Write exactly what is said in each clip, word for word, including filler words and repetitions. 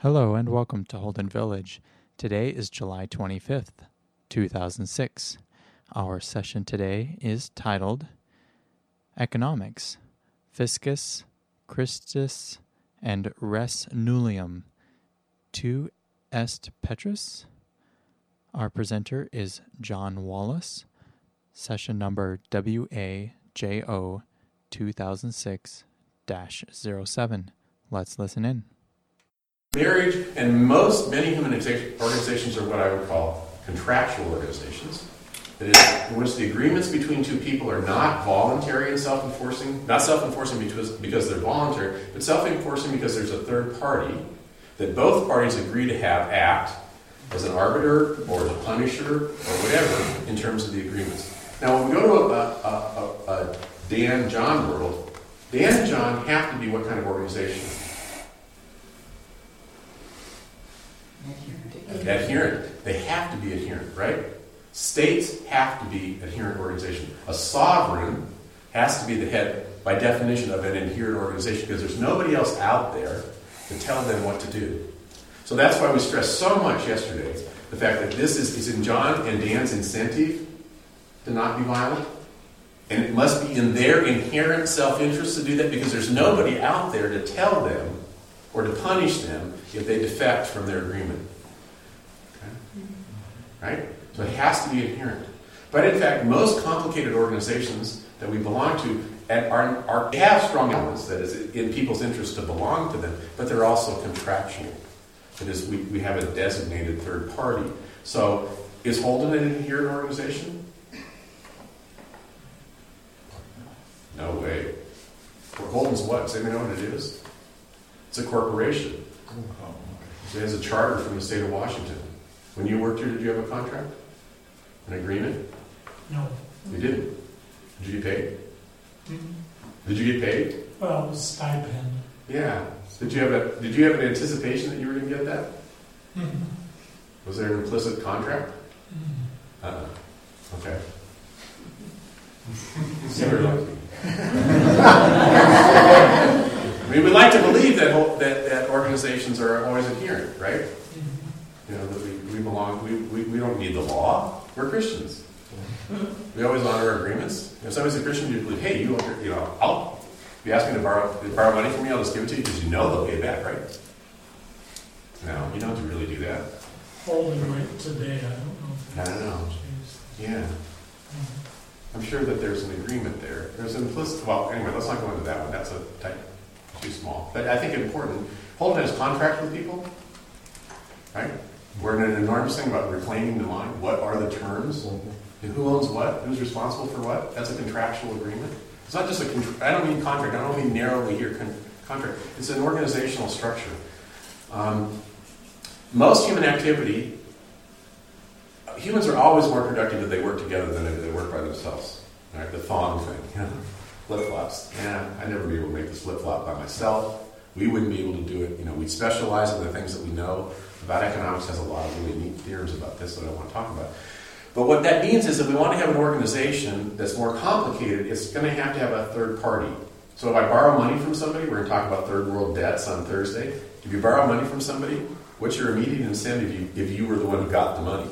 Hello and welcome to Holden Village. Today is July twenty-fifth, two thousand six. Our session today is titled Economics, Fiscus, Christus, and Res Nullium, Tu Est Petrus. Our presenter is John Wallace, session number W A J O two thousand six dash zero seven. Let's listen in. Marriage and most, many human organizations are what I would call contractual organizations. That is, in which the agreements between two people are not voluntary and self-enforcing, not self-enforcing because, because they're voluntary, but self-enforcing because there's a third party that both parties agree to have act as an arbiter or as a punisher or whatever in terms of the agreements. Now, when we go to a, a, a, a Dan-John world, Dan and John have to be what kind of organization? Adherent. They have to be adherent, right? States have to be adherent organization. A sovereign has to be the head, by definition, of an adherent organization because there's nobody else out there to tell them what to do. So that's why we stressed so much yesterday the fact that this is, is in John and Dan's incentive to not be violent. And it must be in their inherent self-interest to do that because there's nobody out there to tell them or to punish them if they defect from their agreement. Right? So it has to be adherent. But in fact, most complicated organizations that we belong to are, are, have strong elements that is in people's interest to belong to them, but they're also contractual. That is, we, we have a designated third party. So is Holden an adherent organization? No way. Well, Holden's what? Does anybody know what it is? It's a corporation. It has a charter from the state of Washington. When you worked here, did you have a contract? An agreement? No. You didn't? Did you get paid? Mm-hmm. Did you get paid? Well, it was stipend. Yeah. Did you have a Did you have an anticipation that you were going to get that? Mm-hmm. Was there an implicit contract? Mm-hmm. Uh-uh. Okay. I mean, we like to believe that, whole, that that organizations are always adherent, right? Mm-hmm. You know, that we, we belong, we, we, we don't need the law. We're Christians. Mm-hmm. We always honor our agreements. If somebody's a Christian, you believe, hey, you, you know, I'll, if you ask me to borrow, to borrow money from me, I'll just give it to you because you know they'll pay it back, right? No, you don't have to really do that. Holding right today, I don't know. If I don't know. Yeah. Mm-hmm. I'm sure that there's an agreement there. There's an implicit, well, anyway, let's not go into that one. That's a type too small. But I think important. Holden has contracts with people, right? We're in an enormous thing about reclaiming the mind. What are the terms? And who owns what? Who's responsible for what? That's a contractual agreement. It's not just a, con- I don't mean contract, I don't mean narrowly here con- contract. It's an organizational structure. Um, most human activity, humans are always more productive if they work together than if they work by themselves. Right? The thong thing, you know? Flip-flops. Yeah, I'd never be able to make this flip-flop by myself. We wouldn't be able to do it. You know, we'd specialize in the things that we know. About economics has a lot of really neat theorems about this that I want to talk about. But what that means is if we want to have an organization that's more complicated, it's going to have to have a third party. So if I borrow money from somebody, we're going to talk about third world debts on Thursday. If you borrow money from somebody, what's your immediate incentive if you, if you were the one who got the money?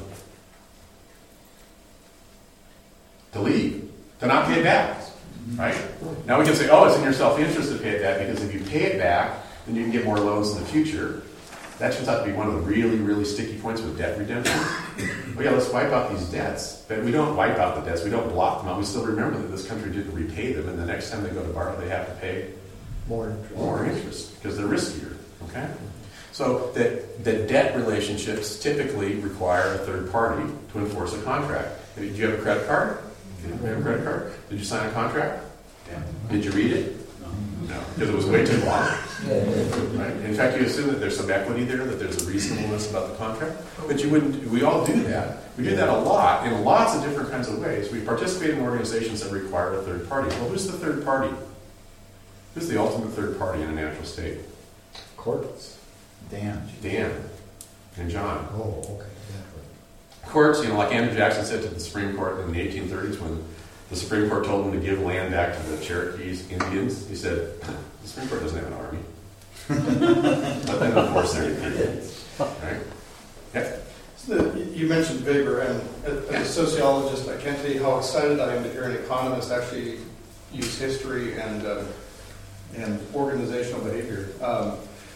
To leave. To not pay it back. Right? Now we can say, oh, it's in your self-interest to pay it back because if you pay it back, then you can get more loans in the future. That turns out to be one of the really, really sticky points with debt redemption. Oh yeah, let's wipe out these debts. But we don't wipe out the debts. We don't block them out. We still remember that this country didn't repay them, and the next time they go to borrow, they have to pay more interest, more interest because they're riskier. Okay? So that the debt relationships typically require a third party to enforce a contract. Do you have a credit card? Did you have a credit card? Did you sign a contract? Yeah. Did you read it? No, because it was way too long. Right? In fact, you assume that there's some equity there, that there's a reasonableness about the contract. But you wouldn't. We all do that. We do that a lot in lots of different kinds of ways. We participate in organizations that require a third party. Well, who's the third party? Who's the ultimate third party in a natural state? Courts. Dan. Dan and John. Oh, okay. Yeah. Courts, you know, like Andrew Jackson said to the Supreme Court in the eighteen thirties when the Supreme Court told him to give land back to the Cherokees Indians. He said, the Supreme Court doesn't have an army. Let them enforce force there. Right? Yeah. So the, you mentioned Weber, and as a sociologist, I can't tell you how excited I am to hear an economist actually use history and uh, and organizational behavior. Um,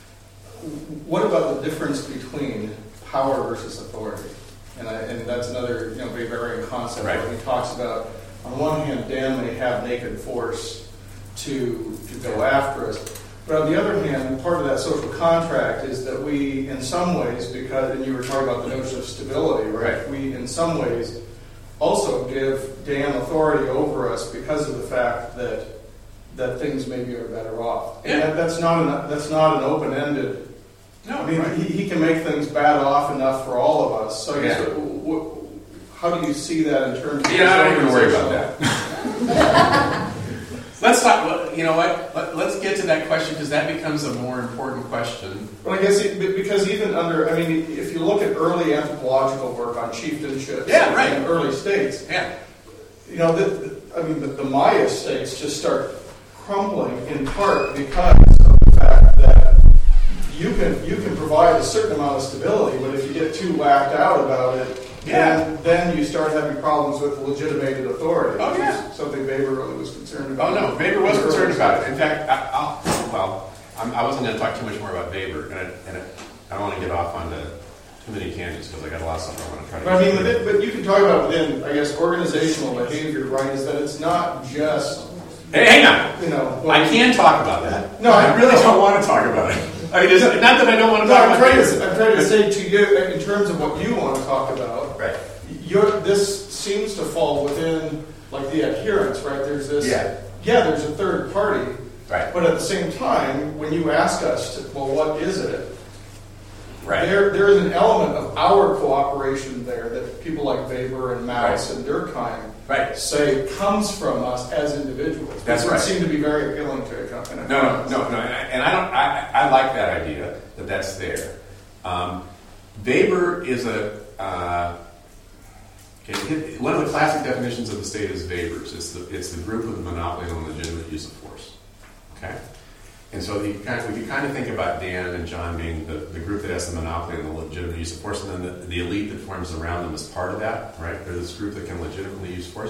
what about the difference between power versus authority? And, I, and that's another you know Weberian concept right. where he talks about, on one hand, Dan may have naked force to to go after us. But on the other hand, part of that social contract is that we, in some ways, because, and you were talking about the notion of stability, right? right. We, in some ways, also give Dan authority over us because of the fact that that things maybe are better off. Yeah. And that, that's not an that's not an open-ended. No, I mean, right. he, he can make things bad off enough for all of us. So I guess, yeah. what, what, how do you see that in terms of? Yeah, I don't even worry about that. Let's talk. You know what? Let, let's get to that question because that becomes a more important question. Well, I guess it, because even under, I mean, if you look at early anthropological work on chieftainship, yeah, right, in early states, yeah, you know, the, the, I mean, the, the Maya states just start crumbling in part because of the fact that you can you can provide a certain amount of stability, but if you get too whacked out about it. Yeah. And then you start having problems with legitimated authority. Oh, yeah. Something Weber really was concerned about. Oh, no. Weber was concerned about it. In fact, I, I'll, well, I'm, I wasn't going to talk too much more about Weber, and, I, and I, I don't want to get off onto too many tangents because I got a lot of stuff I want to try to But I mean, but, but you can talk about within, I guess, organizational behavior, right, is that it's not just... Hey, hang on. You know, well, I can talk about that. No, I I really no. don't want to talk about it. I mean, it's not that I don't want to no, talk I'm about trying it. to, I'm trying to say to you, in terms of what you want to talk about, right. You're, this seems to fall within, like, the adherence, right? There's this, yeah, yeah there's a third party, right. But at the same time, when you ask us, to, well, what is it? Right. There, there is an element of our cooperation there that people like Weber and Maus right. and Durkheim right. say comes from us as individuals. That's right. right. Seem to be very appealing to a company. No, no, no, no, and I, and I don't. I, I like that idea that that's there. Um, Weber is a. Uh, Okay. One of the classic definitions of the state is Weber's. It's the, it's the group with the monopoly on legitimate use of force. Okay? And so you kind of, we can kind of think about Dan and John being the, the group that has the monopoly on the legitimate use of force, and then the, the elite that forms around them is part of that, right? They're this group that can legitimately use force.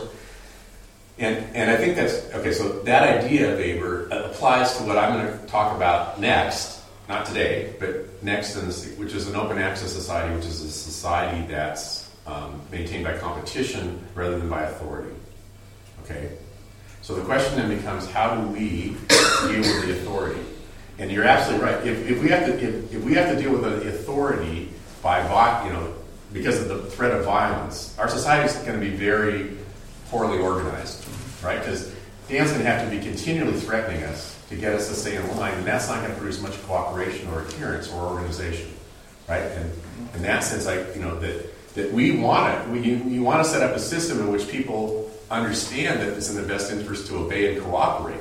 And and I think that's, okay, so that idea, Weber, applies to what I'm going to talk about next, not today, but next, in this, which is an open access society, which is a society that's Um, maintained by competition rather than by authority. Okay? So the question then becomes, how do we deal with the authority? And you're absolutely right. If, if we have to, if, if we have to deal with the authority by, you know, because of the threat of violence, our society is going to be very poorly organized, right? Because Dan's going to have to be continually threatening us to get us to stay in line, and that's not going to produce much cooperation or adherence or organization, right? And in that sense, I, you know, that. That we want it. We, you, you want to set up a system in which people understand that it's in their best interest to obey and cooperate.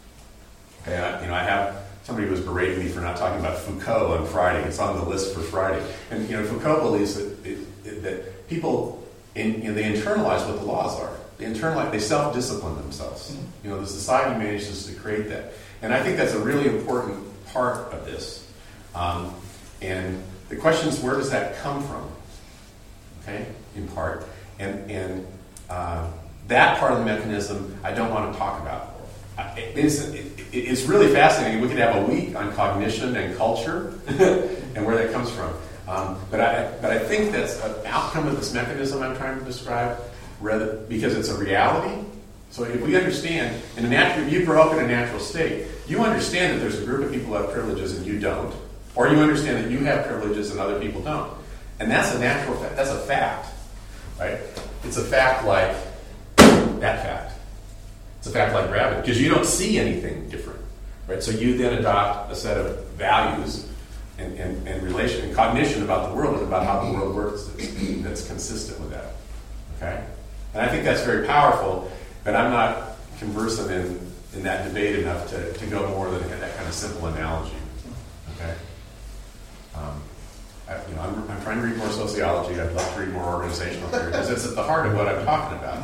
Okay, I, you know, I have somebody was berating me for not talking about Foucault on Friday. It's on the list for Friday, and you know, Foucault believes that it, it, that people, in, you know, they internalize what the laws are. They internalize, they self-discipline themselves. Mm-hmm. You know, the society manages to create that, and I think that's a really important part of this. Um, and the question is, where does that come from? Okay, in part, and and uh, that part of the mechanism I don't want to talk about. It's, it, it's really fascinating. We could have a week on cognition and culture and where that comes from. Um, but I but I think that's an outcome of this mechanism I'm trying to describe, rather because it's a reality. So if we understand in a natural, if you grow up in a natural state, you understand that there's a group of people who have privileges and you don't, or you understand that you have privileges and other people don't. And that's a natural fact. That's a fact, right? It's a fact like that fact. It's a fact like gravity, because you don't see anything different, right? So you then adopt a set of values and, and, and relation and cognition about the world and about how the world works that's, that's consistent with that, okay? And I think that's very powerful, but I'm not conversant in, in that debate enough to, to go more than that kind of simple analogy, okay? Um, I, you know, I'm, I'm trying to read more sociology. I'd love to read more organizational theory because it's at the heart of what I'm talking about.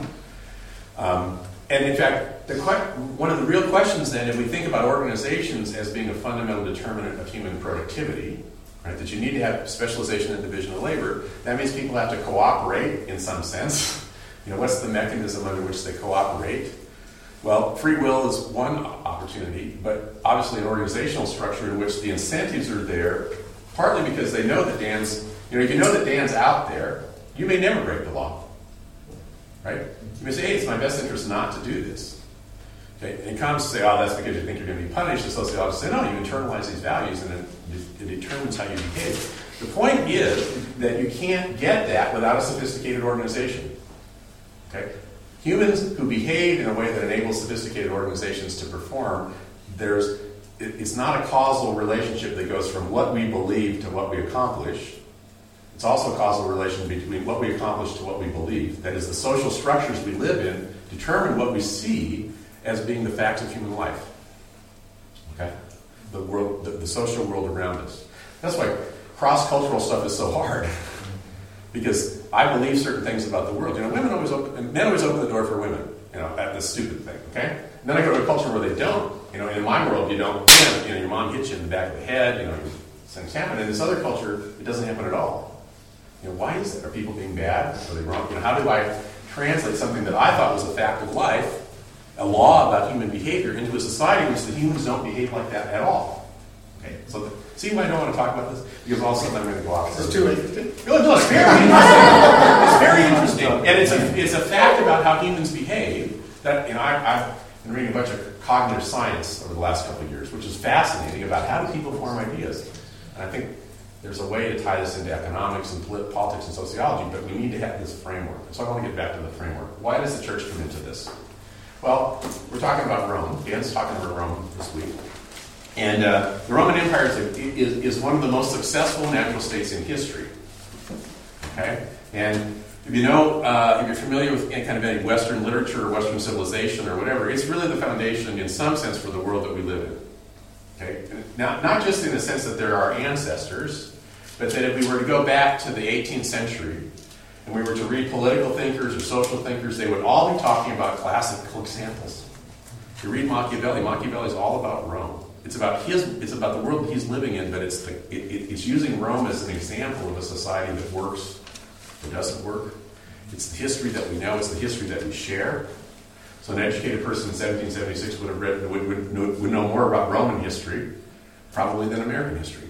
Um, and in fact, the que- one of the real questions then, if we think about organizations as being a fundamental determinant of human productivity, right? That you need to have specialization and division of labor. That means people have to cooperate in some sense. You know, what's the mechanism under which they cooperate? Well, free will is one opportunity, but obviously an organizational structure in which the incentives are there, partly because they know that Dan's, you know, if you know that Dan's out there, you may never break the law, right? You may say, hey, it's my best interest not to do this. Okay? And economists say, oh, that's because you think you're going to be punished. And sociologists say, no, you internalize these values and it, it determines how you behave. The point is that you can't get that without a sophisticated organization. Okay? Humans who behave in a way that enables sophisticated organizations to perform, there's, it, it's not a causal relationship that goes from what we believe to what we accomplish. It's also a causal relation between what we accomplish to what we believe. That is, the social structures we live in determine what we see as being the facts of human life. Okay? The world, the, the social world around us. That's why cross-cultural stuff is so hard. Because I believe certain things about the world. You know, women always open, men always open the door for women. You know, at this stupid thing. Okay? And then I go to a culture where they don't. You know, in my world, you don't. You know, your mom hits you in the back of the head. You know, things happen. In this other culture, it doesn't happen at all. You know, why is that? Are people being bad? Are they wrong? You know, how do I translate something that I thought was a fact of life, a law about human behavior, into a society in which the humans don't behave like that at all? Okay, so the, see why I don't want to talk about this? Because all of a sudden I'm going to go off. It's too interesting. No, no, it's very interesting. It's very interesting, and it's a it's a fact about how humans behave that you know I, I've been reading a bunch of cognitive science over the last couple of years, which is fascinating about how do people form ideas, and I think there's a way to tie this into economics and polit- politics and sociology, but we need to have this framework. So I want to get back to the framework. Why does the church come into this? Well, we're talking about Rome. Dan's talking about Rome this week. And uh, the Roman Empire is, a, is, is one of the most successful natural states in history. Okay? And if you know, uh, if you're familiar with any kind of any Western literature or Western civilization or whatever, it's really the foundation in some sense for the world that we live in. Okay? Now, not just in the sense that they're our ancestors, but that if we were to go back to the eighteenth century and we were to read political thinkers or social thinkers, they would all be talking about classical examples. If you read Machiavelli, Machiavelli is all about Rome. It's about his. It's about the world he's living in, but it's the, it, it's using Rome as an example of a society that works or doesn't work. It's the history that we know. It's the history that we share. So an educated person in seventeen seventy-six would have read would, would, would know more about Roman history probably than American history.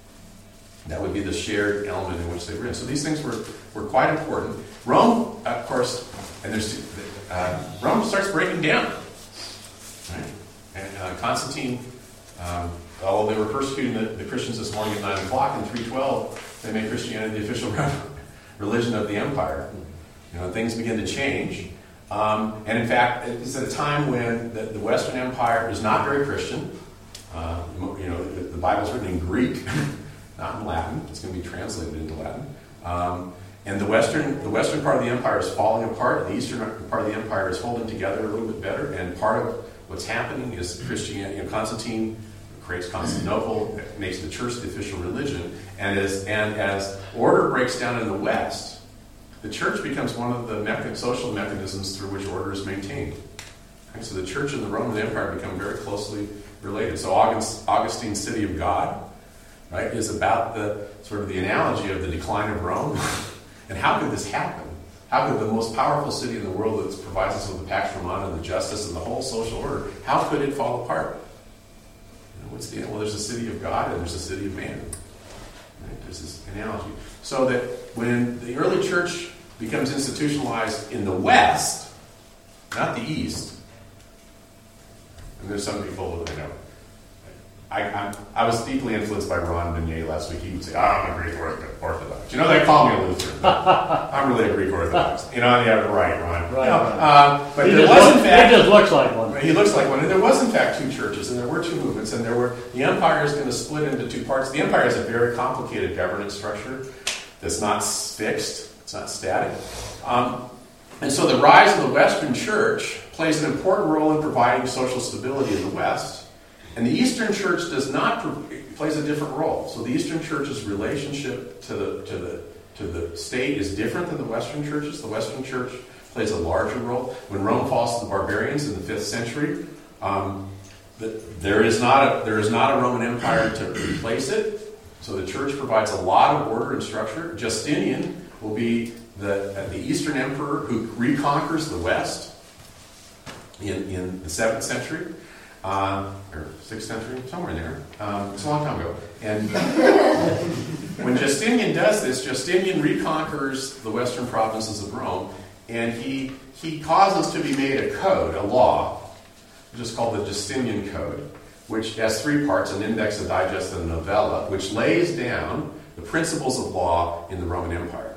That would be the shared element in which they were in. So these things were, were quite important. Rome, of course, and there's uh, Rome starts breaking down. Right? And uh, Constantine, um, although they were persecuting the, the Christians this morning at nine o'clock in three twelve, they made Christianity the official religion of the empire. You know, things begin to change. Um, and in fact, it's at a time when the, the Western Empire is not very Christian. Uh, you know, the, the Bible's written in Greek. Not in Latin. It's going to be translated into Latin. Um, and the western the western part of the empire is falling apart. The eastern part of the empire is holding together a little bit better. And part of what's happening is Christianity. You know, Constantine creates Constantinople, makes the church the official religion. And as and as order breaks down in the West, the church becomes one of the mechan- social mechanisms through which order is maintained. Okay, so the church and the Roman Empire become very closely related. So August, Augustine's City of God, right, is about the sort of the analogy of the decline of Rome. And how could this happen? How could the most powerful city in the world that provides us with the Pax Romana and the justice and the whole social order, how could it fall apart? You know, what's the well? There's a city of God and there's a city of man. Right? There's this analogy, so that when the early church becomes institutionalized in the West, not the East, and there's some people that I know. I, I'm, I was deeply influenced by Ron Beignet last week. He would say, oh, I'm a Greek Orthodox. You know, they call me a Lutheran. I'm really a Greek Orthodox. You know, yeah, right, Ron. Right, no, right. Uh, but he there just was, look, in fact... He just looks like one. He looks like one. And there was, in fact, two churches, and there were two movements, and there were... The empire is going to split into two parts. The empire is a very complicated governance structure that's not fixed. It's not static. Um, and so the rise of the Western church plays an important role in providing social stability in the West. And the Eastern Church does not plays a different role. So the Eastern Church's relationship to the to the to the state is different than the Western Church's. The Western Church plays a larger role. When Rome falls to the barbarians in the fifth century, um, the, there is not a there is not a Roman Empire to replace it. So the church provides a lot of order and structure. Justinian will be the, uh, the Eastern emperor who reconquers the West in, in the seventh century, uh, or sixth century, somewhere in there. Um, it's a long time ago. And when Justinian does this, Justinian reconquers the western provinces of Rome, and he, he causes to be made a code, a law, which is called the Justinian Code, which has three parts, an index, a digest, and a novella, which lays down the principles of law in the Roman Empire.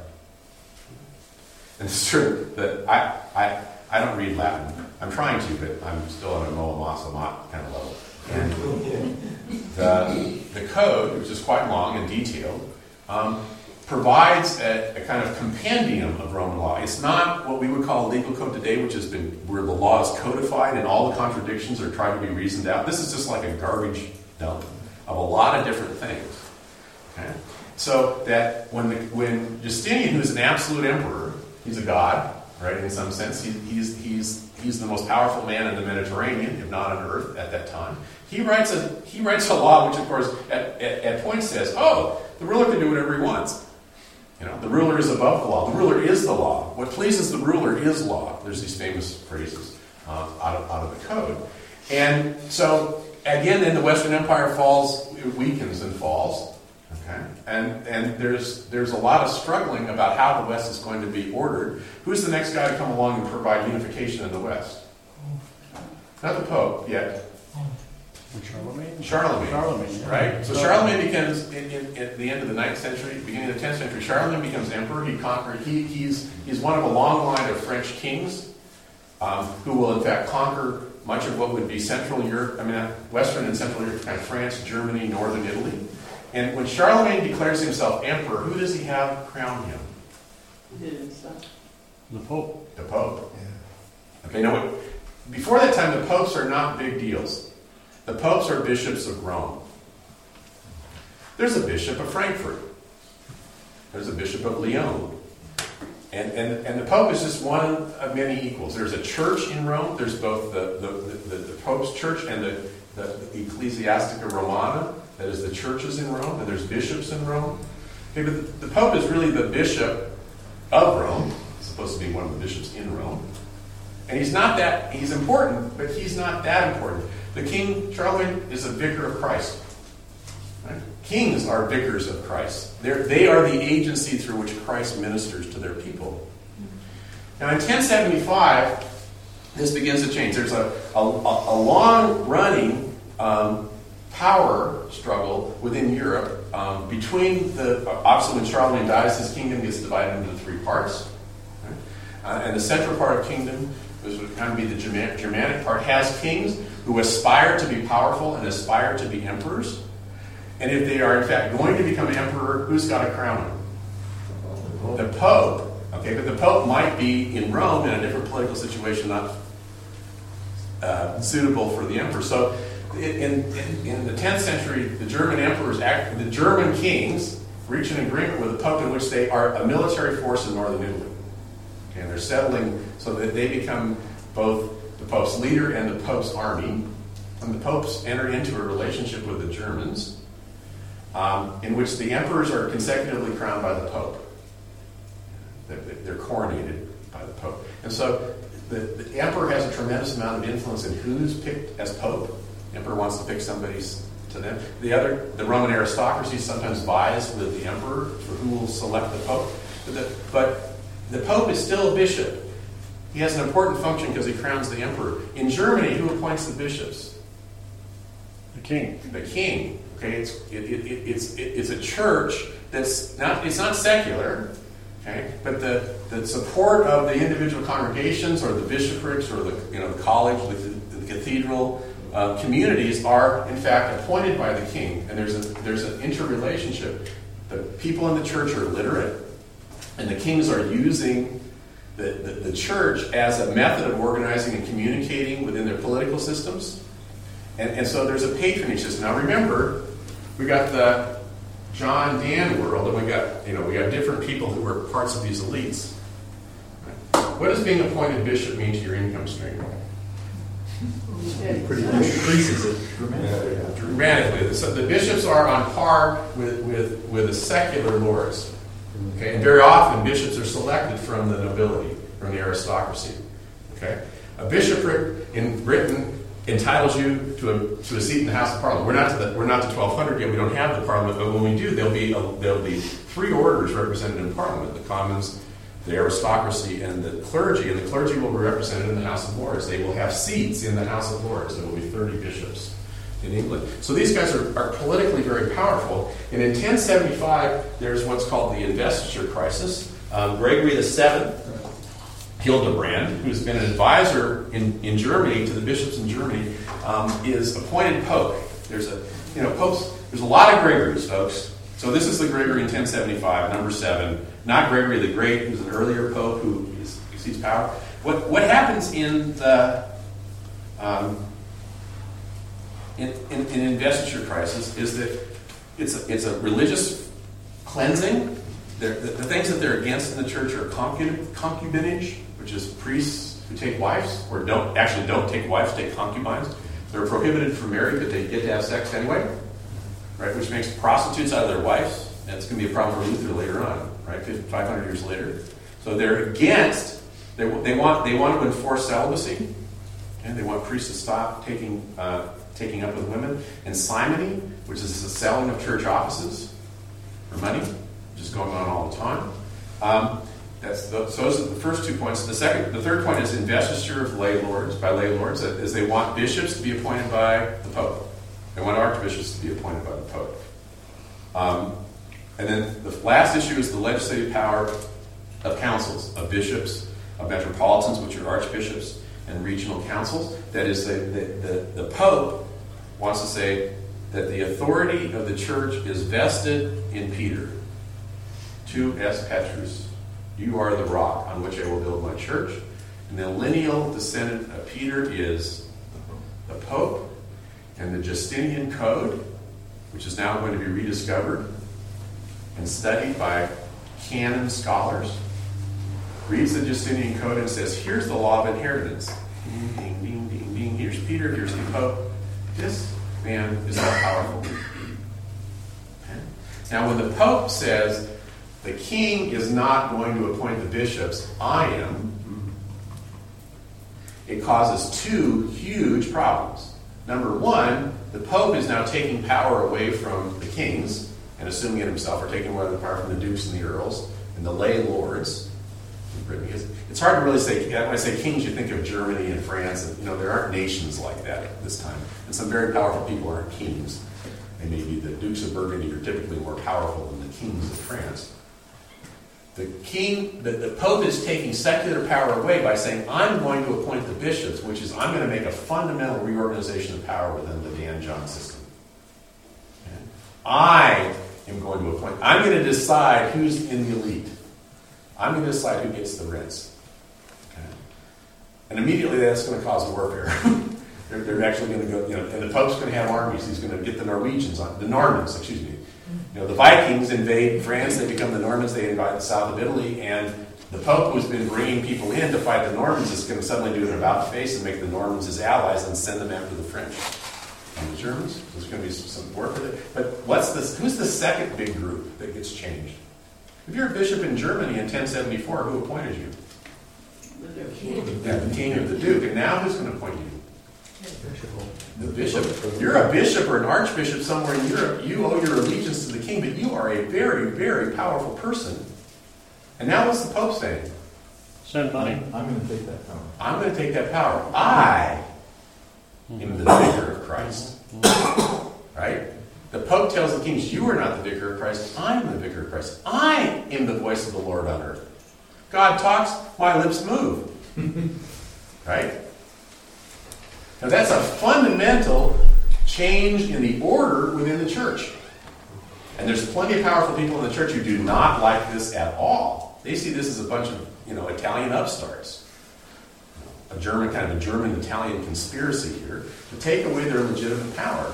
And it's true that I, I, I don't read Latin. I'm trying to, but I'm still on a moa masa mot kind of level. And the, the code, which is quite long and detailed, um, provides a, a kind of compendium of Roman law. It's not what we would call a legal code today, which has been where the law is codified and all the contradictions are trying to be reasoned out. This is just like a garbage dump of a lot of different things. Okay? So that when the, when Justinian, who's an absolute emperor, he's a god, right? In some sense, he, he's he's he's the most powerful man in the Mediterranean, if not on Earth, at that time. He writes a he writes a law, which of course at, at, at points says, "Oh, the ruler can do whatever he wants." You know, the ruler is above the law. The ruler is the law. What pleases the ruler is law. There's these famous phrases uh, out of out of the code, and so again, then the Western Empire falls, it weakens and falls. Okay, and and there's there's a lot of struggling about how the West is going to be ordered. Who's the next guy to come along and provide unification in the West? Not the Pope yet. Charlemagne? Charlemagne. Charlemagne, yeah. Right? So Charlemagne becomes, in, in, at the end of the ninth century, beginning of the tenth century, Charlemagne becomes emperor. He conquered, he, he's, he's one of a long line of French kings um, who will, in fact, conquer much of what would be Central Europe, I mean, uh, Western and Central Europe, kind of France, Germany, Northern Italy. And when Charlemagne declares himself emperor, who does he have crown him? The Pope. The Pope. Yeah. Okay, now, before that time, the popes are not big deals. The popes are bishops of Rome. There's a bishop of Frankfurt. There's a bishop of Lyon. And, and, and the pope is just one of many equals. There's a church in Rome. There's both the, the, the, the pope's church and the, the, the Ecclesiastica Romana. That is the churches in Rome. And there's bishops in Rome. Okay, but the, the pope is really the bishop of Rome. He's supposed to be one of the bishops in Rome. And he's not that, he's important, but he's not that important. The king, Charlemagne, is a vicar of Christ. Right? Kings are vicars of Christ. They're, they are the agency through which Christ ministers to their people. Now in ten seventy-five, this begins to change. There's a, a, a long-running um, power struggle within Europe um, between the, obviously when Charlemagne dies, his kingdom gets divided into three parts. Right? Uh, and the central part of kingdom, which would kind of be the Germanic, Germanic part, has kings who aspire to be powerful and aspire to be emperors. And if they are in fact going to become emperor, who's got to crown him? The Pope. Okay, but the Pope might be in Rome in a different political situation, not uh, suitable for the emperor. So in, in, in the tenth century, the German emperors, act, the German kings, reach an agreement with the Pope in which they are a military force in northern Italy. Okay, and they're settling so that they become both the Pope's leader and the Pope's army. And the Popes enter into a relationship with the Germans um, in which the emperors are consecutively crowned by the Pope. They're, they're coronated by the Pope. And so the, the emperor has a tremendous amount of influence in who's picked as Pope. The emperor wants to pick somebody to them. The other, the Roman aristocracy sometimes vies with the emperor for who will select the Pope. But the, but the Pope is still a bishop. He has an important function because he crowns the emperor. In Germany, who appoints the bishops? The king. The king. Okay, it's it, it, it, it's it, it's a church that's not it's not secular. Okay, but the, the support of the individual congregations or the bishoprics or the you know the college, the, the cathedral uh, communities are in fact appointed by the king, and there's a there's an interrelationship. The people in the church are literate, and the kings are using The, the, the church as a method of organizing and communicating within their political systems. And, and so there's a patronage system. Now remember, we got the John Dan world, and we got, you know, we got different people who are parts of these elites. Right? What does being appointed bishop mean to your income stream? Pretty Increases it dramatically. dramatically. So the bishops are on par with, with, with the secular lords. Okay? And very often bishops are selected from the nobility, from the aristocracy. Okay? A bishopric in Britain entitles you to a, to a seat in the House of Parliament. We're not to the, we're not to twelve hundred yet. We don't have the Parliament, but when we do, there'll be a, there'll be three orders represented in Parliament: the Commons, the aristocracy, and the clergy. And the clergy will be represented in the House of Lords. They will have seats in the House of Lords. There will be thirty bishops in England. So these guys are, are politically very powerful. And in ten seventy-five, there's what's called the investiture crisis. Um, Gregory the Seventh, Hildebrand, who's been an advisor in, in Germany to the bishops in Germany, um, is appointed pope. There's a, you know, popes. There's a lot of Gregories, folks. So this is the Gregory in ten seventy-five, number seven. Not Gregory the Great, who's an earlier pope who is, exceeds power. What what happens in the um, in, in, in investiture crisis is that it's a, it's a religious cleansing. The, the, the things that they're against in the church are concub- concubinage, which is priests who take wives, or don't actually don't take wives, take concubines. They're prohibited from marriage, but they get to have sex anyway, right? Which makes prostitutes out of their wives. And it's going to be a problem for Luther later on, right? five hundred years later. So they're against. They, they want they want to enforce celibacy, and they want priests to stop taking uh, taking up with women. And simony, which is the selling of church offices for money, which is going on all the time. Um, that's the, so those are the first two points. The second, the third point is investiture of lay lords by lay lords, that is they want bishops to be appointed by the Pope. They want archbishops to be appointed by the Pope. Um, and then the last issue is the legislative power of councils, of bishops, of metropolitans, which are archbishops, and regional councils. That is, the, the, the, the Pope wants to say that the authority of the church is vested in Peter. Tu es Petrus. You are the rock on which I will build my church. And the lineal descendant of Peter is the Pope. And the Justinian Code, which is now going to be rediscovered and studied by canon scholars, reads the Justinian Code and says, here's the law of inheritance. Ding, ding, ding, ding, ding. Here's Peter, here's the Pope. This man is all powerful. Okay? Now, when the Pope says, the king is not going to appoint the bishops, I am, it causes two huge problems. Number one, the Pope is now taking power away from the kings and assuming it himself, or taking away the power from the dukes and the earls and the lay lords in Britain. Because it's hard to really say, when I say kings, you think of Germany and France, and you know, there aren't nations like that at this time. And some very powerful people aren't kings. And maybe the dukes of Burgundy are typically more powerful than the kings of France. The king, the, the Pope is taking secular power away by saying, I'm going to appoint the bishops, which is I'm going to make a fundamental reorganization of power within the Dan John system. Okay? I am going to appoint, I'm going to decide who's in the elite. I'm going to decide who gets the rinse. Okay? And immediately that's going to cause warfare. they're, they're actually going to go, you know, and the Pope's going to have armies. He's going to get the Norwegians, on, the Normans, excuse me. You know, the Vikings invade France, they become the Normans, they invade the south of Italy, and the Pope, who's been bringing people in to fight the Normans, is going to suddenly do an about-face and make the Normans his allies and send them after the French and the Germans. There's going to be some, some work with it. But what's this? Who's the second big group that gets changed? If you're a bishop in Germany in ten seventy-four, who appointed you? The king. Yeah, the king or the duke. And now who's going to appoint you? The bishop. You're a bishop or an archbishop somewhere in Europe. You owe your allegiance to the king, but you are a very, very powerful person. And now what's the Pope saying? Send money. I'm going to take that power. I'm going to take that power. I am the vicar of Christ. Right? The Pope tells the kings, you are not the vicar of Christ. I'm the vicar of Christ. I am the voice of the Lord on earth. God talks, my lips move. Right? Now that's a fundamental change in the order within the church. And there's plenty of powerful people in the church who do not like this at all. They see this as a bunch of, you know, Italian upstarts. A German, kind of a German-Italian conspiracy here to take away their legitimate power.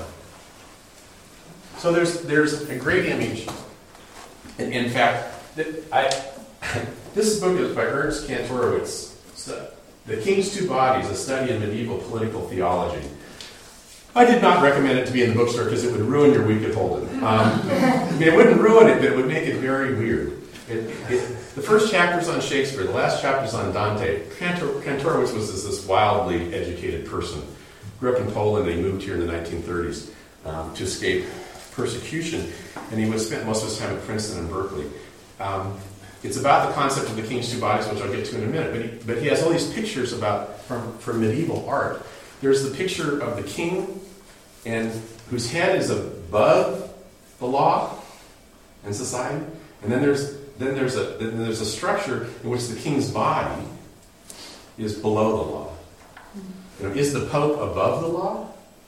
So there's there's a great image. In, in fact, that I this book is by Ernst Kantorowicz. So The King's Two Bodies, a study in medieval political theology. I did not recommend it to be in the bookstore because it would ruin your week at Holden. Um, I mean, it wouldn't ruin it, but it would make it very weird. It, it, the first chapter's on Shakespeare, the last chapter's on Dante. Cantor, Kantorowicz was this, this wildly educated person. Grew up in Poland, and he moved here in the nineteen thirties um, to escape persecution, and he was spent most of his time at Princeton and Berkeley. Um, it's about the concept of the King's Two Bodies, which I'll get to in a minute, but he, but he has all these pictures about from, from medieval art. There's the picture of the king, and whose head is above the law and society, and then there's then there's a then there's a structure in which the king's body is below the law. You know, is the Pope above the law?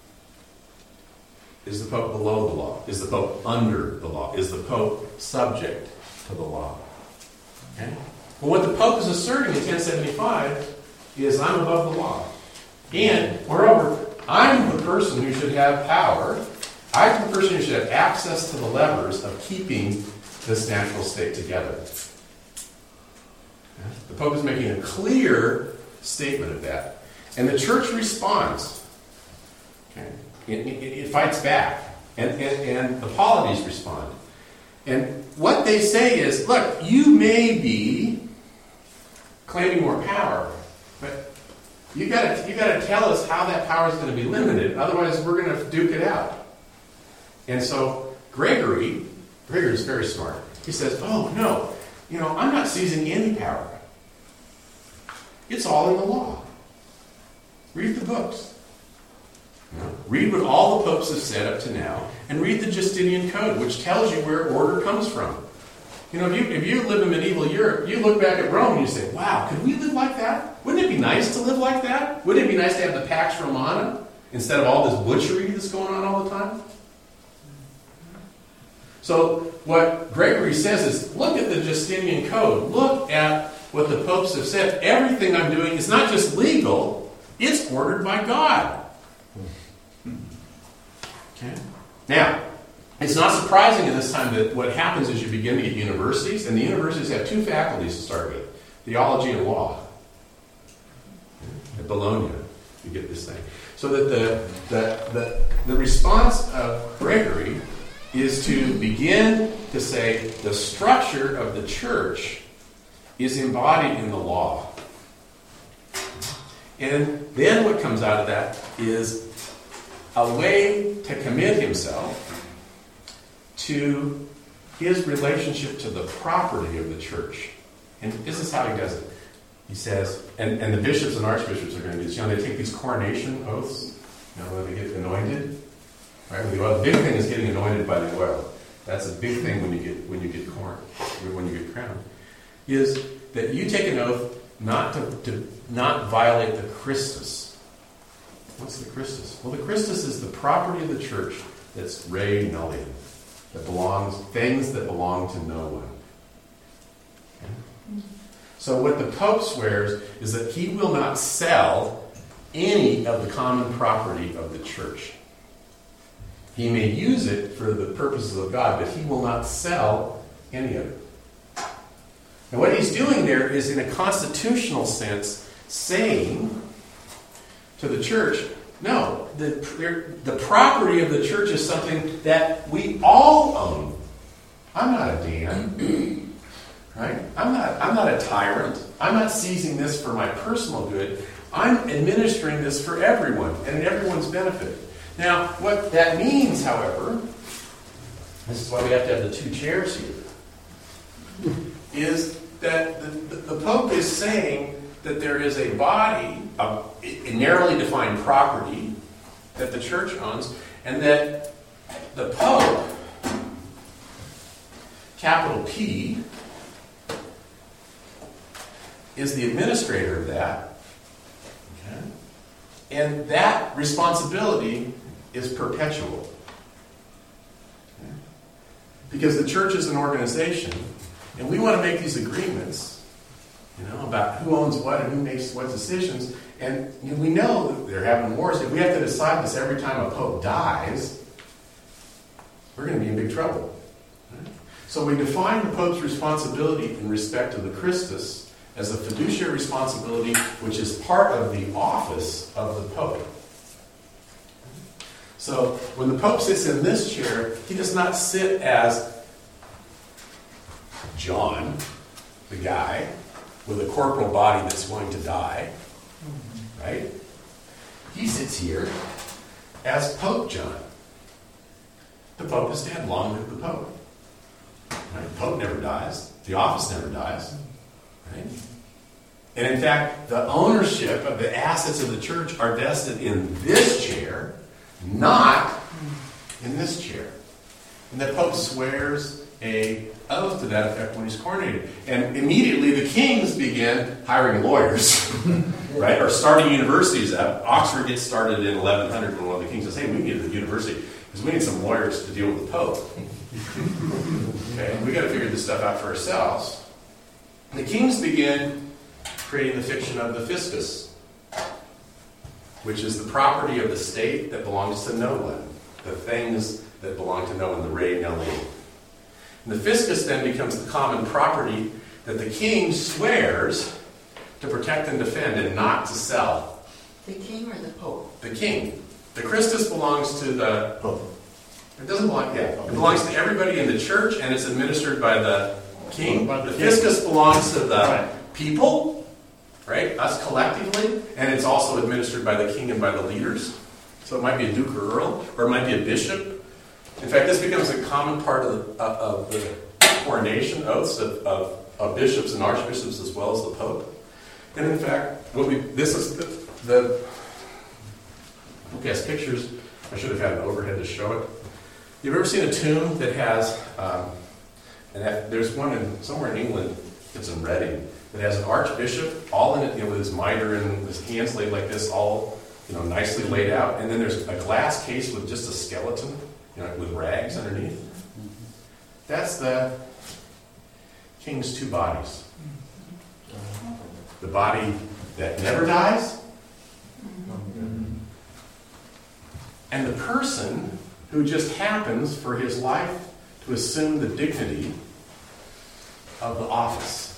Is the Pope below the law? Is the Pope under the law? Is the Pope subject to the law? Okay? Well, what the Pope is asserting in ten seventy-five is I'm above the law. And, moreover, I'm the person who should have power. I'm the person who should have access to the levers of keeping this natural state together. Okay? The Pope is making a clear statement of that. And the church responds. Okay? It, it, it fights back. And, and, and the polities respond. And what they say is, look, you may be claiming more power, but you gotta you gotta tell us how that power is going to be limited. Otherwise, we're going to duke it out. And so Gregory, Gregory's very smart. He says, "Oh no, you know, I'm not seizing any power. It's all in the law. Read the books. You know, read what all the popes have said up to now, and read the Justinian Code, which tells you where order comes from. You know, if you if you live in medieval Europe, you look back at Rome and you say, wow, could we live like that? Wouldn't it be nice to live like that? Wouldn't it be nice to have the Pax Romana instead of all this butchery that's going on all the time? So what Gregory says is, look at the Justinian Code. Look at what the popes have said. Everything I'm doing is not just legal, it's ordered by God. Okay? Now, it's not surprising at this time that what happens is you begin to get universities, and the universities have two faculties to start with, theology and law. At Bologna, you get this thing. So that the, the, the, the response of Gregory is to begin to say the structure of the church is embodied in the law. And then what comes out of that is a way to commit himself to his relationship to the property of the church. And this is how he does it. He says, and, and the bishops and archbishops are going to do this. You know, they take these coronation oaths, you know, when they get anointed. Right? Well, the big thing is getting anointed by the oil. That's a big thing when you get when you get corn, when you get crowned. Is that you take an oath not to, to not violate the Christus. What's the Christus? Well, the Christus is the property of the church that's re nullium, that belongs, things that belong to no one. Okay? So what the Pope swears is that he will not sell any of the common property of the church. He may use it for the purposes of God, but he will not sell any of it. And what he's doing there is, in a constitutional sense, saying to the church, no, the, the property of the church is something that we all own. I'm not a Dan. Right? I'm not, I'm not a tyrant. I'm not seizing this for my personal good. I'm administering this for everyone and everyone's benefit. Now, what that means, however, this is why we have to have the two chairs here, is that the, the, the Pope is saying that there is a body, a, a narrowly defined property that the church owns, and that the Pope, capital P, is the administrator of that. Okay? And that responsibility is perpetual. Okay? Because the church is an organization, and we want to make these agreements, you know, about who owns what and who makes what decisions. And you know, we know that they're having wars. If we have to decide this every time a pope dies, we're going to be in big trouble. Right? So we define the pope's responsibility in respect to the Christus as a fiduciary responsibility, which is part of the office of the Pope. So when the Pope sits in this chair, he does not sit as John, the guy, with a corporal body that's going to die, right? He sits here as Pope John. The Pope is dead. Long live the Pope. Right? The Pope never dies. The office never dies. Right? And in fact, the ownership of the assets of the church are vested in this chair, not in this chair. And the Pope swears a oath to that effect when he's coronated. And immediately the kings begin hiring lawyers, right? Or starting universities up. Oxford gets started in eleven hundred when one of the kings says, hey, we need a university because we need some lawyers to deal with the Pope. Okay, we got to figure this stuff out for ourselves. The kings begin creating the fiction of the fiscus, which is the property of the state that belongs to no one, the things that belong to no one, the re nulli. And the fiscus then becomes the common property that the king swears to protect and defend and not to sell. The king or the pope? The king. The Christus belongs to the Pope. It doesn't belong, yeah. It belongs to everybody in the church and it's administered by the king. By the The king. fiscus belongs to the Right. people, right? Us collectively. And it's also administered by the king and by the leaders. So it might be a duke or earl, or it might be a bishop. In fact, this becomes a common part of the, uh, of the coronation oaths of, of, of bishops and archbishops as well as the Pope. And in fact, what we this is the, the okay, as pictures. I should have had an overhead to show it. You've ever seen a tomb that has, um, and that, there's one in somewhere in England, it's in Reading, that has an archbishop all in it, you know, with his mitre and his hands laid like this, all you know, nicely laid out, and then there's a glass case with just a skeleton. You know, with rags underneath. That's the king's two bodies. The body that never dies, and the person who just happens for his life to assume the dignity of the office.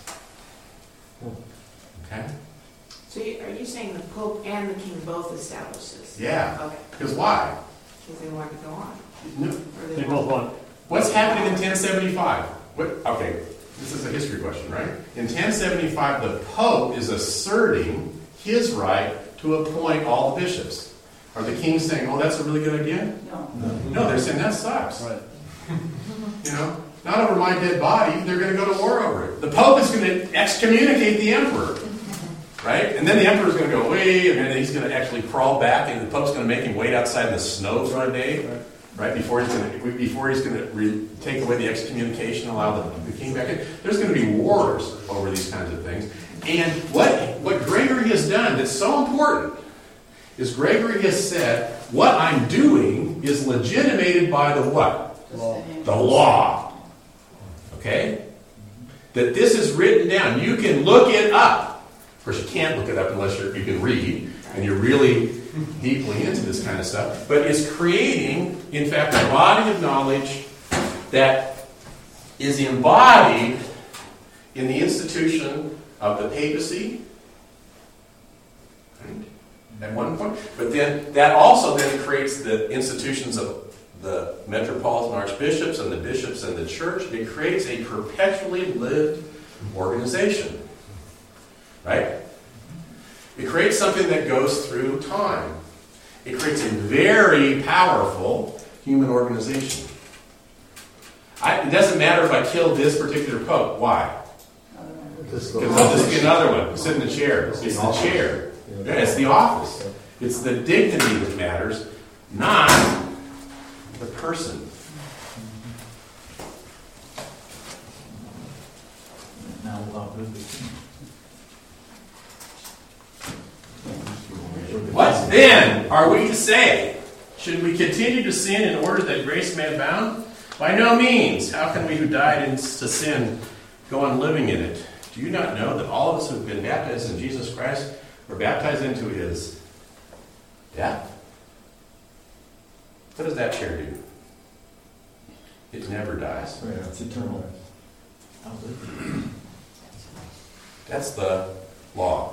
Okay? So you, are you saying the Pope and the King both establish this? Yeah. Okay. Because why? Because they want to go on. No. Or They both want. What's happening in ten seventy-five? What? Okay, this is a history question, right? In ten seventy-five, the Pope is asserting his right to appoint all the bishops. Are the kings saying, "Oh, that's a really good idea"? No. No, they're saying that sucks. Right. You know, not over my dead body. They're going to go to war over it. The Pope is going to excommunicate the emperor, right? And then the emperor's going to go away, and then he's going to actually crawl back, and the Pope's going to make him wait outside in the snow for a day. Right. Right, before he's going to before he's going to re- take away the excommunication, allow the, the king back in. There's going to be wars over these kinds of things. And what what Gregory has done that's so important is Gregory has said what I'm doing is legitimated by the what? Law. The law. Okay, that this is written down. You can look it up. Of course, you can't look it up unless you're, you can read and you're really deeply into this kind of stuff, but is creating, in fact, a body of knowledge that is embodied in the institution of the papacy, right, at one point, but then that also then creates the institutions of the metropolitan archbishops and the bishops and the church. It creates a perpetually lived organization, right? It creates something that goes through time. It creates a very powerful human organization. I, it doesn't matter if I kill this particular pope. Why? Because there'll just be another one. Sit in the chair. It's the chair. Yeah, it's the office. It's the dignity that matters, not the person. Now, uh, who's the king? What then are we to say? Should we continue to sin in order that grace may abound? By no means. How can we who died into sin go on living in it? Do you not know that all of us who have been baptized in Jesus Christ were baptized into his death? What does that chair do? It never dies. Yeah, it's eternal. That's the law.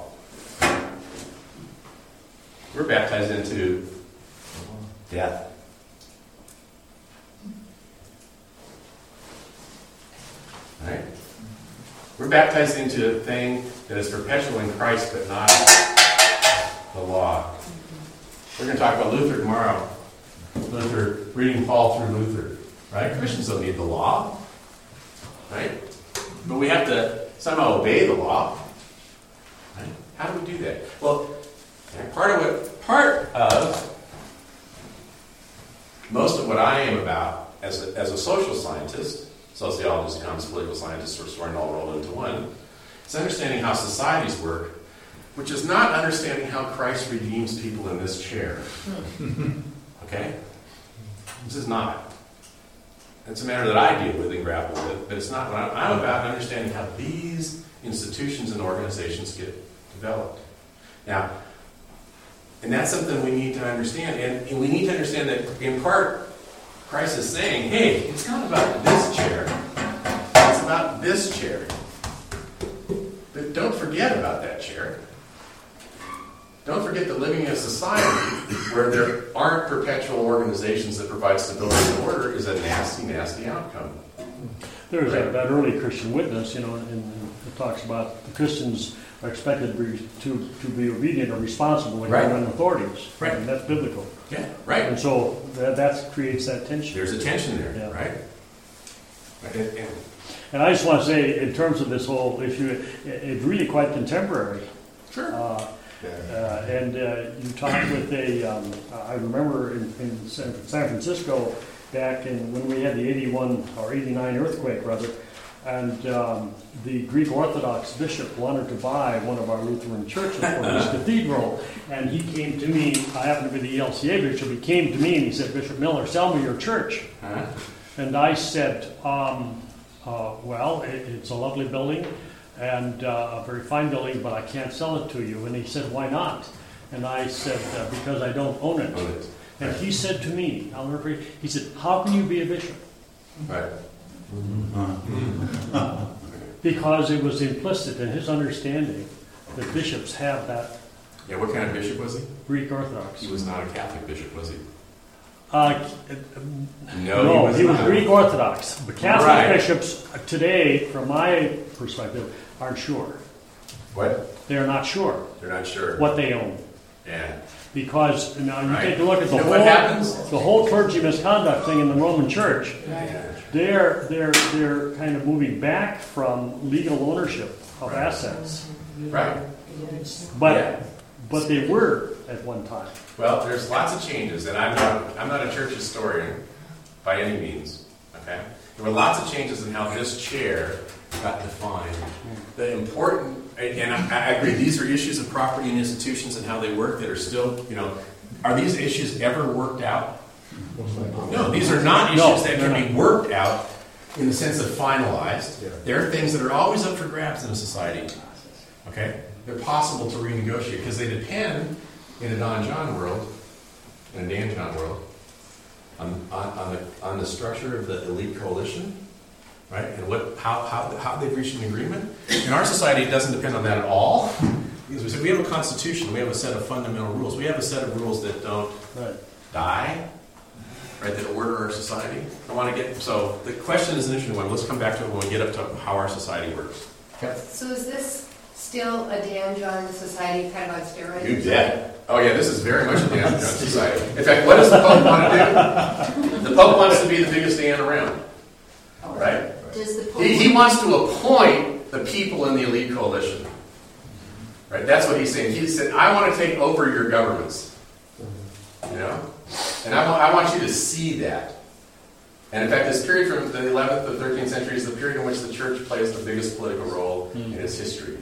We're baptized into death. Right? We're baptized into a thing that is perpetual in Christ, but not the law. We're going to talk about Luther tomorrow. Luther, reading Paul through Luther. Right? Christians don't need the law. Right? But we have to somehow obey the law. Right? How do we do that? Well, part of what, part of most of what I am about as a, as a social scientist, sociologist, economist, political scientist, sort of sort of all rolled into one, is understanding how societies work, which is not understanding how Christ redeems people in this chair. Okay? This is not. It's a matter that I deal with and grapple with, but it's not what I'm, I'm about understanding how these institutions and organizations get developed. Now, and that's something we need to understand, and, and we need to understand that in part, Christ is saying, hey, it's not about this chair, it's about this chair. But don't forget about that chair. Don't forget that living in a society where there aren't perpetual organizations that provide stability and order is a nasty, nasty outcome. There's Right. that, that early Christian witness, you know, and, and it talks about the Christians are expected to be, to, to be obedient or responsible to Right. government authorities. Right. And that's biblical. Yeah, right. And so that that creates that tension. There's a tension there, Yeah. right? And, and, And I just want to say, in terms of this whole issue, it, it's really quite contemporary. sure. Uh, uh, and uh, you talked with a, um, I remember in, in San San Francisco back in when we had the eighty-one or eighty-nine earthquake, rather, and um, the Greek Orthodox bishop wanted to buy one of our Lutheran churches for his cathedral, and he came to me. I happened to be the E L C A bishop. He came to me and he said, "Bishop Miller, sell me your church." Huh? And I said, um, uh, well, it, it's a lovely building and uh, a very fine building, but I can't sell it to you. And he said, why not? And I said, uh, because I don't own it. Own it. And he said to me, I'll never forget, he said, how can you be a bishop? Right. Because it was implicit in his understanding that bishops have that Yeah, what kind of bishop was he? Greek Orthodox. He was not a Catholic bishop, was he? Uh, No, no, he was he was not. Greek Orthodox. The Catholic Right. bishops today, from my perspective, aren't sure. What? They're not sure They're not sure. what they own. Yeah. Because now you Right. take a look at the You know whole what happens? the whole clergy misconduct thing in the Roman Church. Yeah. They're they're they're kind of moving back from legal ownership of Right. assets, Right. but Yeah. but they were at one time. Well, there's lots of changes, and I'm not, I'm not a church historian by any means. Okay, there were lots of changes in how this chair got defined. The important, and I, I agree, these are issues of property and institutions and how they work that are still, you know, are these issues ever worked out? No, these are not issues No, that they're can be worked out in the sense of finalized. They're things that are always up for grabs in a society. Okay, they're possible to renegotiate because they depend, in a Don John world, in a Dan John world, on, on, on the on the structure of the elite coalition, right? And what how how how they've reached an agreement. In our society, it doesn't depend on that at all. Because we said we have a constitution, we have a set of fundamental rules, we have a set of rules that don't Right. die, right? That order our society. I want to get so the question is an interesting one. Let's come back to it when we get up to how our society works. Okay. So is this still a Dan John society kind of on steroids? You bet. Oh yeah, this is very much a Dan John society. In fact, what does the Pope want to do? The Pope wants to be the biggest Dan around, right? Does the Pope He, he wants to appoint the people in the elite coalition, right? That's what he's saying. He said, "I want to take over your governments," you know, and I want, I want you to see that. And in fact, this period from the eleventh to the thirteenth century is the period in which the church plays the biggest political role in its history.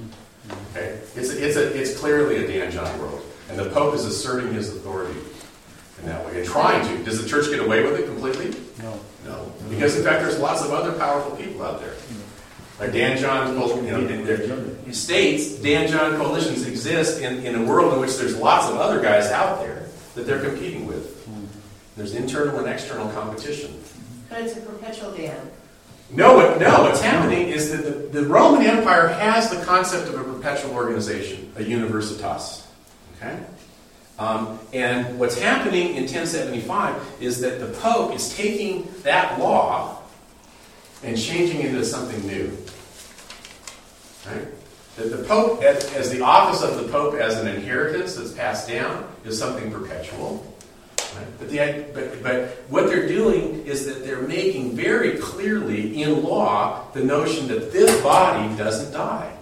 Okay, it's a, it's a it's clearly a Dan John world, and the Pope is asserting his authority in that way and trying to. Does the church get away with it completely? No. No, because in fact, there's lots of other powerful people out there. Like Dan John, you know, in their states, Dan John coalitions exist in, in a world in which there's lots of other guys out there that they're competing with. There's internal and external competition. But it's a perpetual Dan. No, what, no, what's happening is that the, the Roman Empire has the concept of a perpetual organization, a universitas. Okay? Um, and what's happening in ten seventy-five is that the Pope is taking that law and changing it into something new. Right? That the Pope, as, as the office of the Pope as an inheritance that's passed down, is something perpetual. Right? But, the, but, but what they're doing is that they're making very clearly in law the notion that this body doesn't die.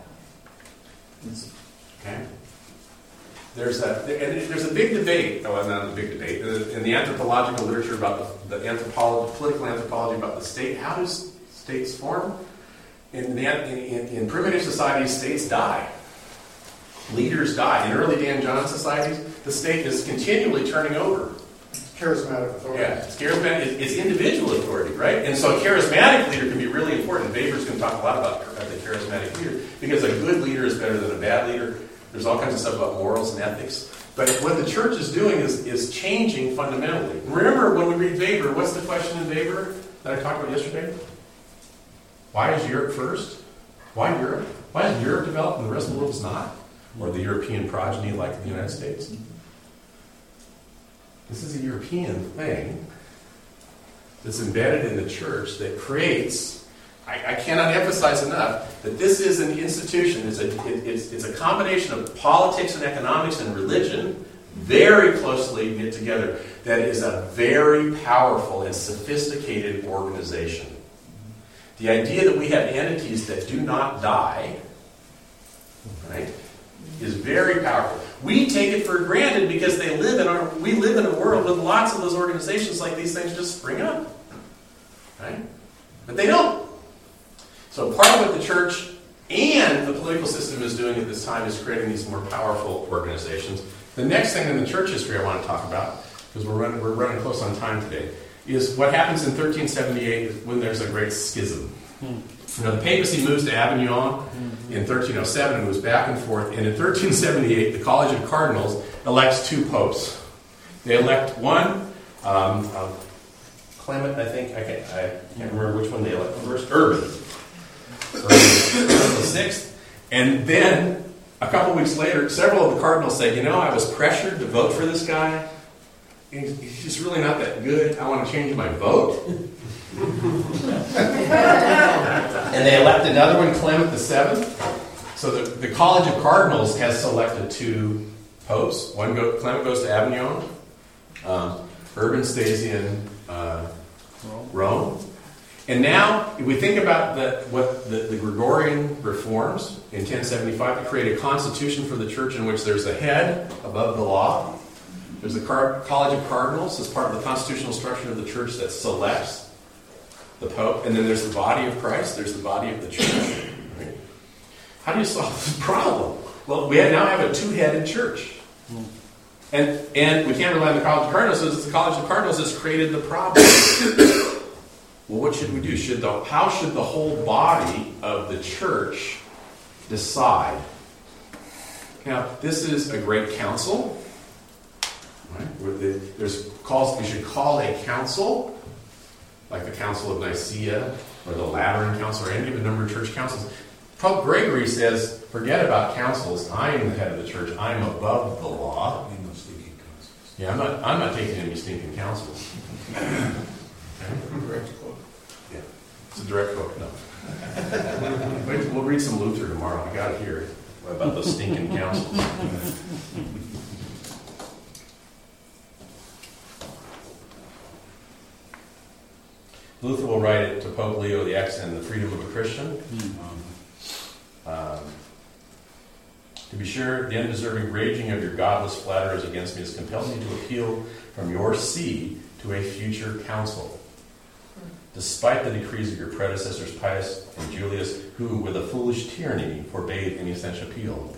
Okay? There's a, and there's a big debate, oh, not a big debate, in the anthropological literature about the, the anthropology, political anthropology about the state. How do states form? In, the, in, in primitive societies, states die. Leaders die. In early Dan John societies, the state is continually turning over. Charismatic authority. Yeah, it's charismatic. It's individual authority, right? And so a charismatic leader can be really important. Weber's going to talk a lot about the charismatic leader because a good leader is better than a bad leader. There's all kinds of stuff about morals and ethics. But what the church is doing is, is changing fundamentally. Remember, when we read Weber, what's the question in Weber that I talked about yesterday? Why is Europe first? Why Europe? Why is Europe developed and the rest of the world is not? Or the European progeny like the United States? This is a European thing that's embedded in the church that creates, I, I cannot emphasize enough, that this is an institution, it's a, it, it's, it's a combination of politics and economics and religion very closely knit together that is a very powerful and sophisticated organization. The idea that we have entities that do not die, right, is very powerful. We take it for granted because they live in our, we live in a world with lots of those organizations like these things just spring up. Right? But they don't. So part of what the church and the political system is doing at this time is creating these more powerful organizations. The next thing in the church history I want to talk about, because we're running, we're running close on time today, is what happens in thirteen seventy-eight when there's a great schism. Hmm. You know, the papacy moves to Avignon mm-hmm. in thirteen oh seven and moves back and forth. And in thirteen seventy-eight, the College of Cardinals elects two popes. They elect one, um, uh, Clement, I think, I can't, I can't remember which one they elect first, Urban. Urban the sixth. And then, a couple weeks later, several of the cardinals say, you know, I was pressured to vote for this guy. He's, he's just really not that good. I want to change my vote. And they elect another one, Clement the seventh. So the, the College of Cardinals has selected two popes. One go, Clement goes to Avignon. Um, Urban stays in uh, Rome. And now, if we think about the, what the, the Gregorian reforms in ten seventy-five to create a constitution for the church in which there's a head above the law. There's the Car- College of Cardinals as part of the constitutional structure of the church that selects the Pope, and then there's the body of Christ, there's the body of the church. Right? How do you solve this problem? Well, we now have a two-headed church. And and we can't rely on the College of Cardinals, because the College of Cardinals has created the problem. Well, what should we do? Should the, how should the whole body of the church decide? Now, this is a great council. Right? Where the, there's calls, we should call a council, like the Council of Nicaea, or the Lateran Council, or any of a number of church councils. Pope Gregory says, forget about councils. I am the head of the church. I'm above the law. Yeah, I'm not, I'm not taking any stinking councils. Direct quote. Yeah, it's a direct quote. No. Wait, we'll read some Luther tomorrow. I got it here about the stinking councils. Luther will write it to Pope Leo the X in The Freedom of a Christian. Mm-hmm. Um, to be sure, the undeserving raging of your godless flatterers against me has compelled me to appeal from your see to a future council. Despite the decrees of your predecessors, Pius and Julius, who, with a foolish tyranny, forbade any such appeal.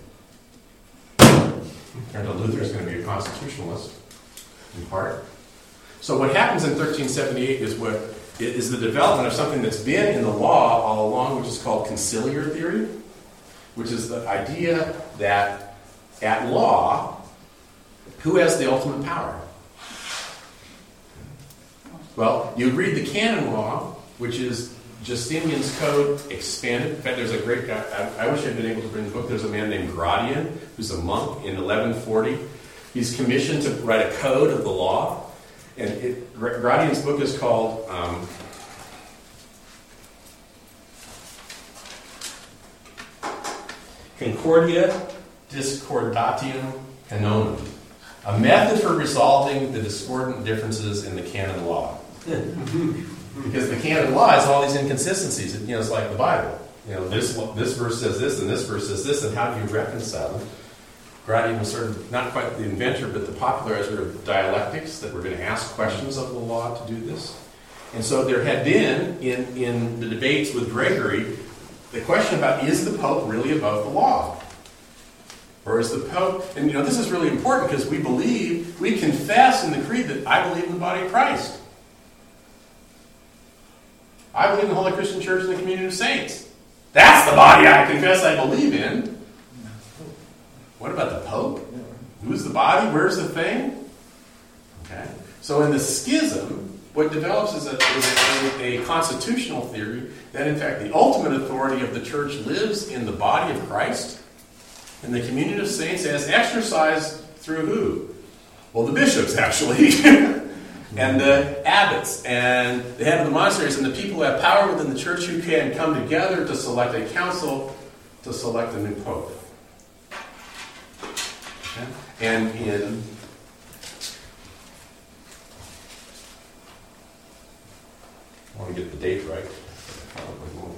Turns out Luther is going to be a constitutionalist, in part. So what happens in thirteen seventy-eight is what is the development of something that's been in the law all along, which is called conciliar theory, which is the idea that at law, who has the ultimate power? Well, you read the canon law, which is Justinian's code expanded. In fact, there's a great guy, I, I wish I'd been able to bring the book. There's a man named Gratian, who's a monk in eleven forty. He's commissioned to write a code of the law. And it, Gratian's book is called um, Concordia Discordatium Canonum, a method for resolving the discordant differences in the canon law. Because the canon law has all these inconsistencies. You know, it's like the Bible. You know, this this verse says this, and this verse says this, and how do you reconcile them? Gratian was sort of not quite the inventor, but the popularizer of dialectics, that we're going to ask questions of the law to do this. And so there had been, in, in the debates with Gregory, the question about, is the Pope really above the law? Or is the Pope, and you know, this is really important because we believe, we confess in the Creed that I believe in the body of Christ. I believe in the Holy Christian Church and the community of saints. That's the body I confess I believe in. What about the Pope? Who's the body? Where's the thing? Okay. So in the schism, what develops is a, is a, a constitutional theory that, in fact, the ultimate authority of the church lives in the body of Christ, and the community of saints as exercised through who? Well, the bishops, actually, and the abbots, and the head of the monasteries, and the people who have power within the church who can come together to select a council to select a new pope. Okay? And in I want to get the date right. I probably won't.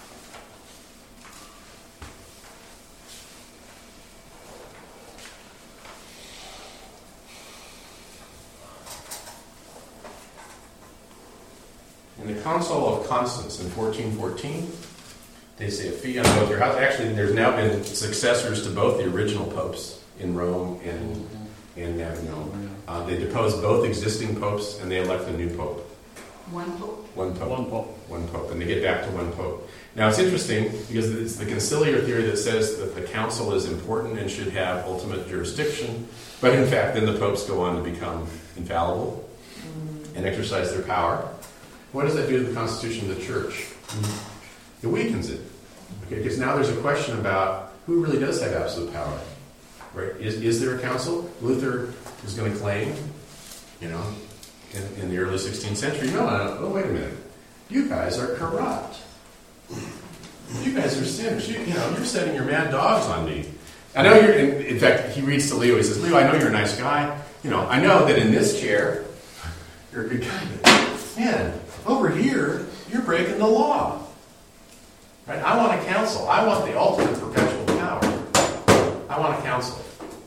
In the Council of Constance in fourteen fourteen, they say a fee on both your house. Actually, there's now been successors to both the original popes in Rome and in Avignon. Uh, they depose both existing popes and they elect a new pope. One pope? One pope. One pope. One pope. And they get back to one pope. Now, it's interesting because it's the conciliar theory that says that the council is important and should have ultimate jurisdiction. But in fact, then the popes go on to become infallible and exercise their power. What does that do to the constitution of the church? It weakens it. Okay, because now there's a question about who really does have absolute power. Right? Is, is there a council? Luther is going to claim, you know, in, in the early sixteenth century, no, no, oh, wait a minute. You guys are corrupt. You guys are sinners. You, you know, you're setting your mad dogs on me. I know you're, in, in fact, he reads to Leo, he says, Leo, I know you're a nice guy. You know, I know that in this chair, you're a good guy. But, man, over here, you're breaking the law. Right? I want a council. I want the ultimate perpetual power. I want a council.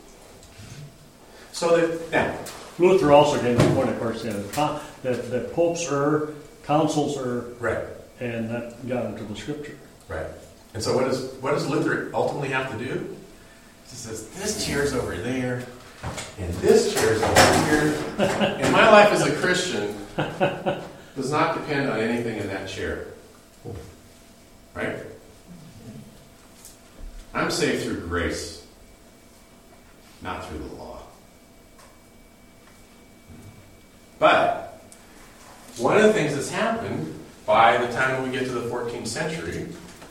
So that, now, Luther also gave the point, of course, you know, that, that popes err, councils err, right. And that got into the scripture. Right. And so what does what does Luther ultimately have to do? He says, this chair's over there, and this chair's over here. And my life as a Christian does not depend on anything in that chair. Right? I'm saved through grace, not through the law. But one of the things that's happened by the time we get to the fourteenth century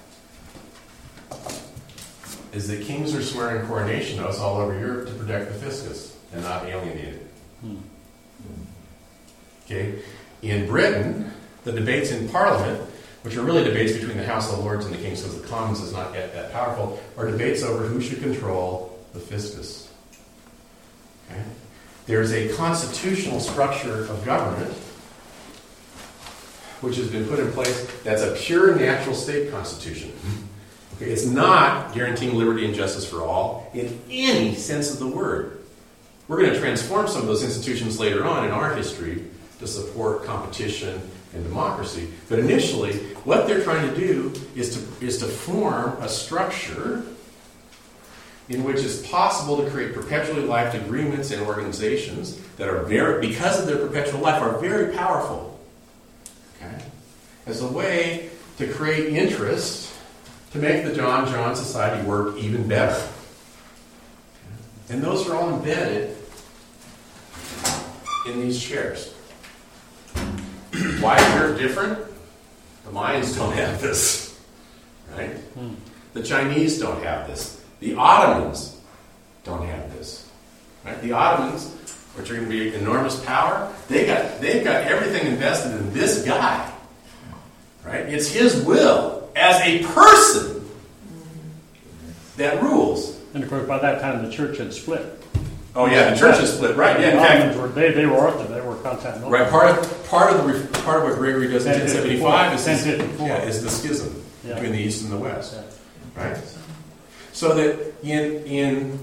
is that kings are swearing coronation oaths all over Europe to protect the fiscus and not alienate it. Hmm. Okay? In Britain, the debates in Parliament, which are really debates between the House of Lords and the King, so the Commons is not yet that powerful, are debates over who should control the fiscus. Okay? There's a constitutional structure of government which has been put in place that's a pure natural state constitution. Okay? It's not guaranteeing liberty and justice for all in any sense of the word. We're going to transform some of those institutions later on in our history to support competition and democracy. But initially, what they're trying to do is to, is to form a structure in which it's possible to create perpetually lived agreements and organizations that are very, because of their perpetual life, are very powerful. Okay? As a way to create interest to make the John John Society work even better. Okay? And those are all embedded in these chairs. Why they're different? The Mayans don't have this, right? Hmm. The Chinese don't have this. The Ottomans don't have this, right? The Ottomans, which are going to be enormous power, they got they've got everything invested in this guy, right? It's his will as a person that rules. And of course, by that time, the church had split. Oh yeah, the church is split, right? Yeah, in The fact, Ottomans were, they, they were Orthodox, they were Continental. right. Part of part of the re- part of what Gregory does in ten seventy-five is ten fifty-four. yeah, is the schism Yeah. between the East and the West, Yeah. right? So that in in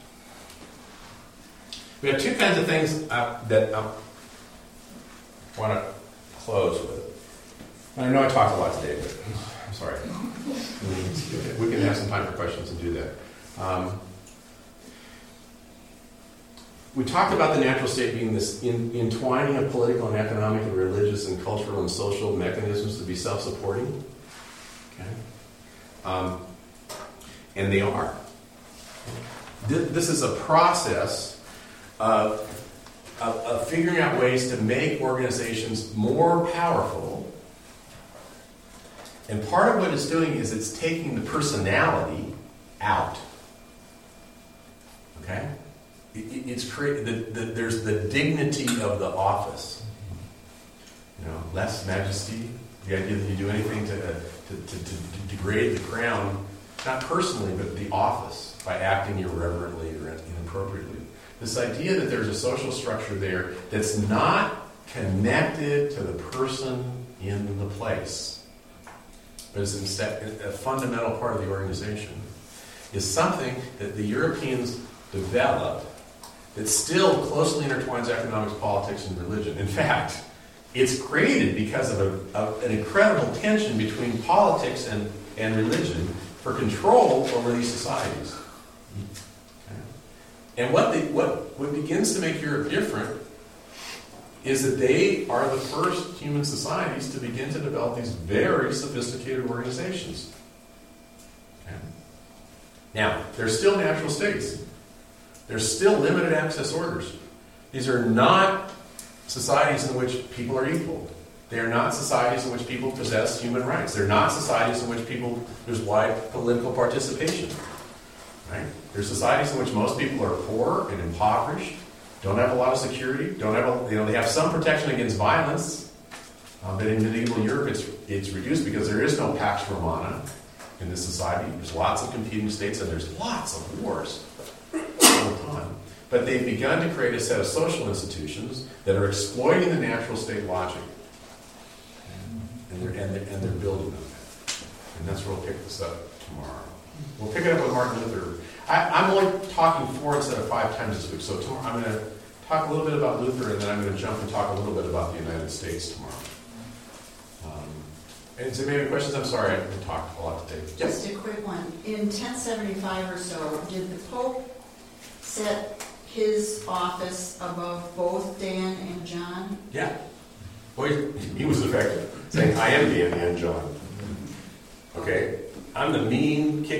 we have two kinds of things uh, that I want to close with. And I know I talked a lot today, but I'm sorry. We can have some time for questions and do that. Um, we talked about the natural state being this in, entwining of political and economic and religious and cultural and social mechanisms to be self-supporting. Okay? Um, and they are. This, this is a process of, of, of figuring out ways to make organizations more powerful. And part of what it's doing is it's taking the personality out. Okay? It, it, it's created. The, the, there's the dignity of the office. You know, less majesty. The idea that you do anything to, uh, to, to, to, to degrade the crown, not personally, but the office, by acting irreverently or inappropriately. This idea that there's a social structure there that's not connected to the person in the place, but is instead a fundamental part of the organization, is something that the Europeans developed that still closely intertwines economics, politics, and religion. In fact, it's created because of, a, of an incredible tension between politics and, and religion for control over these societies. Okay. And what, they, what, what begins to make Europe different is that they are the first human societies to begin to develop these very sophisticated organizations. Okay. Now, they're still natural states. There's still limited access orders. These are not societies in which people are equal. They are not societies in which people possess human rights. They're not societies in which people there's wide political participation. Right? There's societies in which most people are poor and impoverished, don't have a lot of security, don't have a, you know, they have some protection against violence. Um, but in medieval Europe, it's it's reduced because there is no Pax Romana in this society. There's lots of competing states and there's lots of wars all the time. But they've begun to create a set of social institutions that are exploiting the natural state logic. And they're, and they're, and they're building on that. And that's where we'll pick this up tomorrow. We'll pick it up with Martin Luther. I, I'm only talking four instead of five times this week. So tomorrow I'm going to talk a little bit about Luther, and then I'm going to jump and talk a little bit about the United States tomorrow. Um, and does anybody have questions? I'm sorry, I talked a lot today. Just a quick one. In ten seventy-five or so, did the Pope set his office above both Dan and John? Yeah. Well, he, he was effective, saying, I am Dan and John. Okay? I'm the mean, kick